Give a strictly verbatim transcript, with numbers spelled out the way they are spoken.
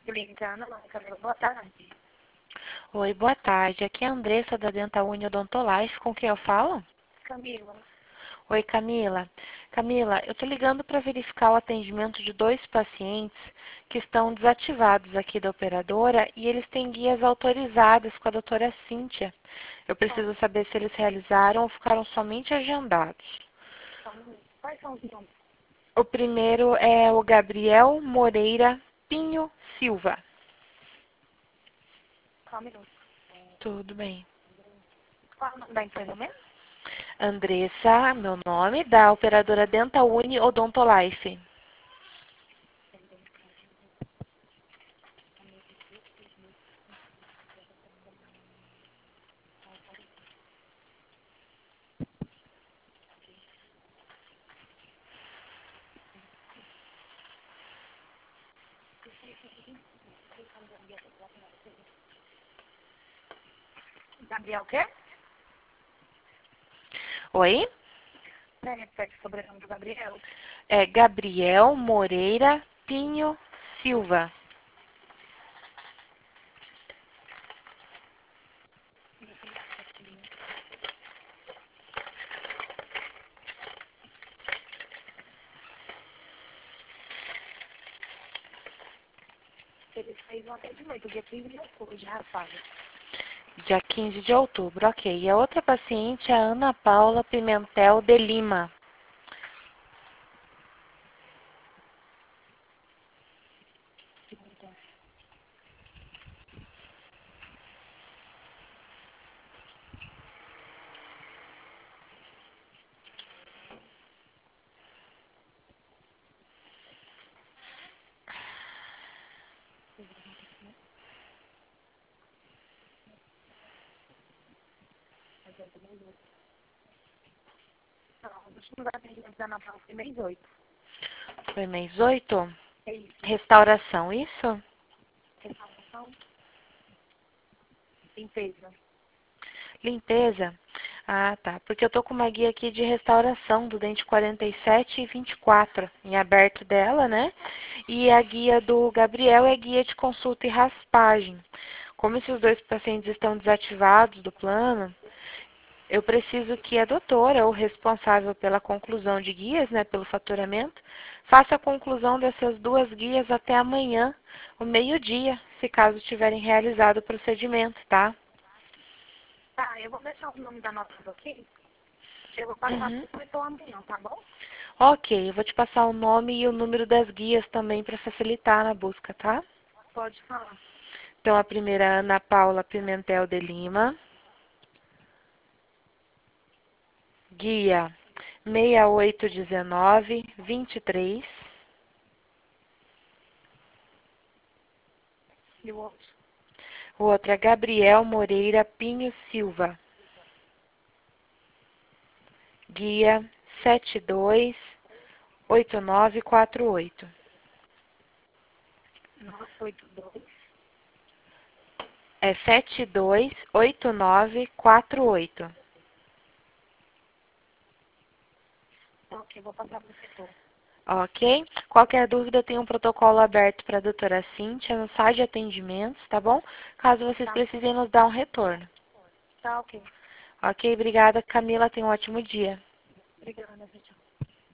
Brincando, não, Camila, boa tarde. Oi, boa tarde. Aqui é a Andressa da Dental Uni Odontolife. Com quem eu falo? Camila, Oi, Camila. Camila, eu tô ligando para verificar o atendimento de dois pacientes que estão desativados aqui da operadora e eles têm guias autorizadas com a doutora Cíntia. Eu ó, preciso saber se eles realizaram ou ficaram somente agendados. só um minuto. Quais são os nomes? O primeiro é o Gabriel Moreira Pinho Silva. Só um minuto. Tudo bem. Qual é o nome da empresa mesmo? Andressa, meu nome, da operadora Dental Uni Odontolife. Gabriel o quê? Oi? Né, repete o sobrenome do Gabriel. É Gabriel Moreira Pinho Silva. Ele fez um atendimento dia quinze de outubro de raspagem. Dia quinze de outubro, ok. E a outra paciente é a Ana Paula Pimentel de Lima. Não, os últimos atendimentos da Natal foi mês oito. Foi mês oito? É isso. Restauração, isso? Restauração, limpeza. Limpeza? Ah, tá. Porque eu tô com uma guia aqui de restauração do dente quarenta e sete e vinte e quatro em aberto dela, né? E a guia do Gabriel é guia de consulta e raspagem. Como esses dois pacientes estão desativados do plano, eu preciso que a doutora, ou responsável pela conclusão de guias, né, pelo faturamento, faça a conclusão dessas duas guias até amanhã, o meio-dia, se caso tiverem realizado o procedimento, tá? Tá, eu vou deixar o nome da nota aqui. Eu vou passar Uhum. por então amanhã, tá bom? Ok, eu vou te passar o nome e o número das guias também para facilitar na busca, tá? Pode falar. Então, a primeira é Ana Paula Pimentel de Lima, guia seis oito um nove, vinte e três. E o outro? O outro é Gabriel Moreira Pinho Silva, guia sete dois oito nove quatro oito. nove oito dois. É sete dois oito nove quatro oito. Ok, vou passar pro setor. Ok? Qualquer dúvida, tem um protocolo aberto para a doutora Cíntia no site de atendimentos, tá bom? Caso vocês Tá, precisem nos dar um retorno. tá ok. Ok? Obrigada, Camila. Tenha um ótimo dia. Obrigada, tchau.